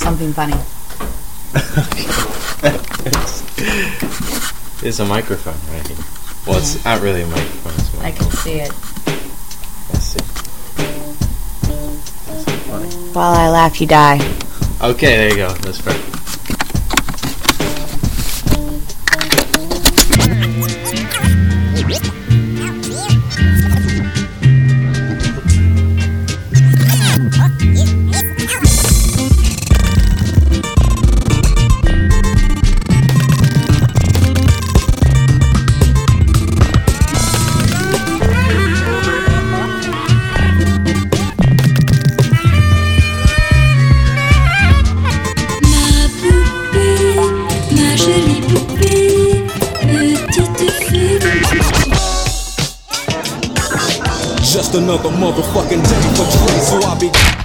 something funny. There's a microphone right here. Well, it's not really a microphone. It's a I can see it. Let's see. That's so funny. While I laugh, you die. Okay, there you go. That's perfect. Just another motherfucking day for Dre, so I be